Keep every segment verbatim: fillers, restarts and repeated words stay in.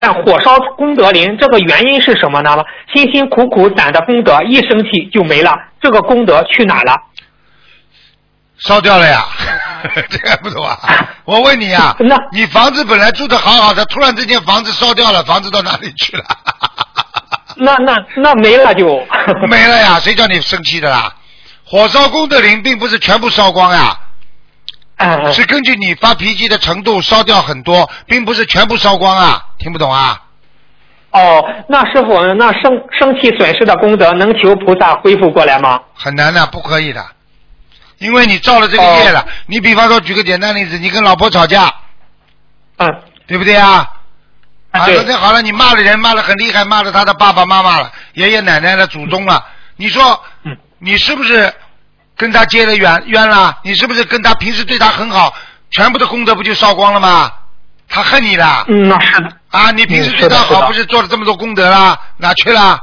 看火烧功德林，这个原因是什么呢？辛辛苦苦攒的功德一生气就没了，这个功德去哪了？ 烧掉了呀，这还不懂啊？我问你啊， 那你房子本来住的好好的，突然之间房子烧掉了，房子到哪里去了？ 那那那没了就没了呀，谁叫你生气的啦？火烧功德林并不是全部烧光呀， 嗯、 是根据你发脾气的程度烧掉很多，并不是全部烧光啊，听不懂啊？ 哦，那师傅，那生生气损失的功德能求菩萨恢复过来吗？ 很难的，不可以的，因为你造了这个业了。 哦、 你比方说，举个简单例子，你跟老婆吵架， 嗯， 对不对啊？啊， 对昨天好了，你骂了人，骂了很厉害，骂了他的爸爸妈妈了，爷爷奶奶了，祖宗了，你说， 嗯， 你是不是跟他结了冤冤了？你是不是跟他平时对他很好，全部的功德不就烧光了吗？他恨你了。 嗯，那是的。 啊，你平时对他好，不是做了这么多功德啦？哪去了？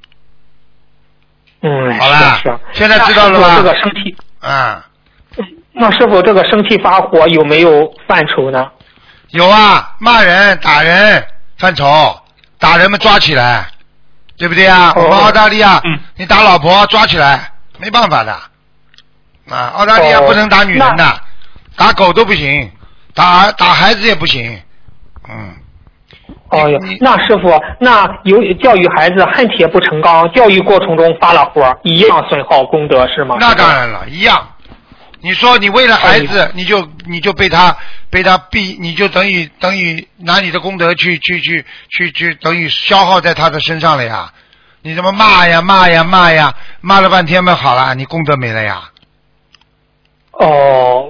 嗯， 好了， 是是现在知道了吧？ 这个生气， 啊、 嗯，那师傅这个生气发火有没有犯愁呢？ 有啊，骂人、打人、犯愁，打人们抓起来，对不对啊？ 哦、 我们澳大利亚， 嗯， 你打老婆抓起来，没办法的。啊，澳大利亚不能打女人的，哦、打狗都不行，打打孩子也不行。嗯。 哦哟，那师傅，那有教育孩子恨铁不成钢，教育过程中发了火，一样损耗功德是吗？ 那当然了，一样。你说你为了孩子，哎、你就你就被他被他逼，你就等于等于拿你的功德去去去去去，等于消耗在他的身上了呀。你怎么骂呀骂呀骂呀，骂了半天嘛好了，你功德没了呀。 哦。